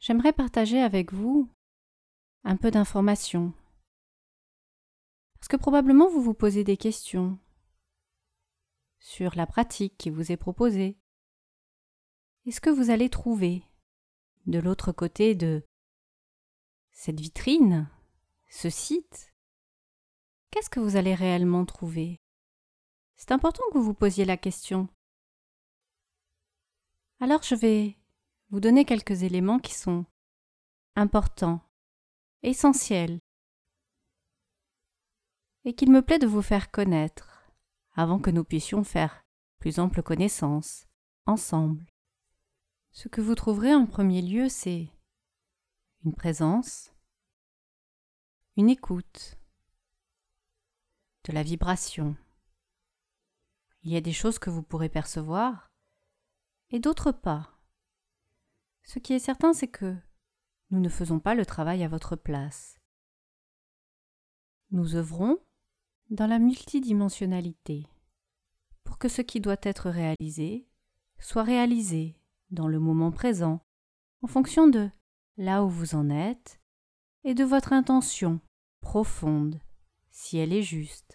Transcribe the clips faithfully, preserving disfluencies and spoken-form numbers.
j'aimerais partager avec vous un peu d'informations. Parce que probablement vous vous posez des questions sur la pratique qui vous est proposée. Et ce que vous allez trouver de l'autre côté de cette vitrine, ce site, qu'est-ce que vous allez réellement trouver? C'est important que vous vous posiez la question. Alors je vais vous donner quelques éléments qui sont importants, essentiels, et qu'il me plaît de vous faire connaître avant que nous puissions faire plus ample connaissance ensemble. Ce que vous trouverez en premier lieu, c'est une présence, une écoute, de la vibration. Il y a des choses que vous pourrez percevoir et d'autres pas. Ce qui est certain, c'est que nous ne faisons pas le travail à votre place. Nous œuvrons dans la multidimensionnalité pour que ce qui doit être réalisé soit réalisé dans le moment présent en fonction de là où vous en êtes et de votre intention profonde, si elle est juste.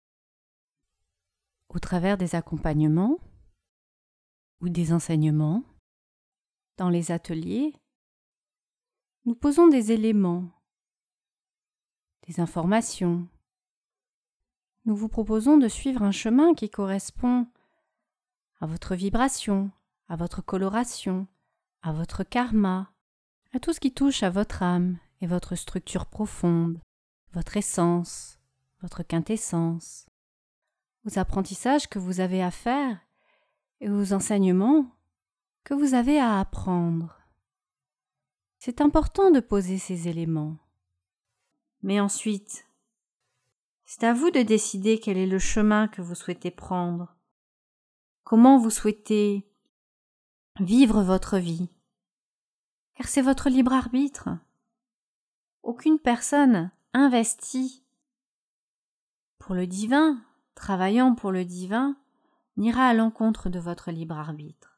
Au travers des accompagnements ou des enseignements, dans les ateliers, nous posons des éléments, des informations. Nous vous proposons de suivre un chemin qui correspond à votre vibration, à votre coloration, à votre karma, à tout ce qui touche à votre âme et votre structure profonde, votre essence, votre quintessence, aux apprentissages que vous avez à faire et aux enseignements que vous avez à apprendre. C'est important de poser ces éléments. Mais ensuite, c'est à vous de décider quel est le chemin que vous souhaitez prendre, comment vous souhaitez vivre votre vie, car c'est votre libre arbitre. Aucune personne investie pour le divin, travaillant pour le divin, n'ira à l'encontre de votre libre arbitre.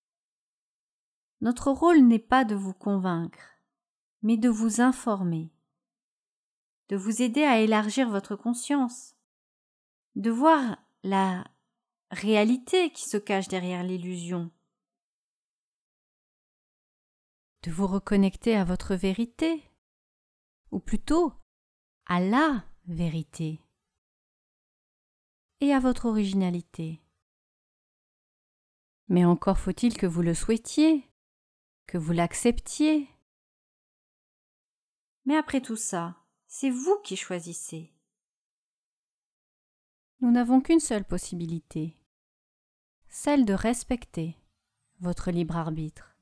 Notre rôle n'est pas de vous convaincre, mais de vous informer, de vous aider à élargir votre conscience, de voir la réalité qui se cache derrière l'illusion, de vous reconnecter à votre vérité, ou plutôt à la vérité, et à votre originalité. Mais encore faut-il que vous le souhaitiez, que vous l'acceptiez. Mais après tout ça, c'est vous qui choisissez. Nous n'avons qu'une seule possibilité, celle de respecter votre libre arbitre.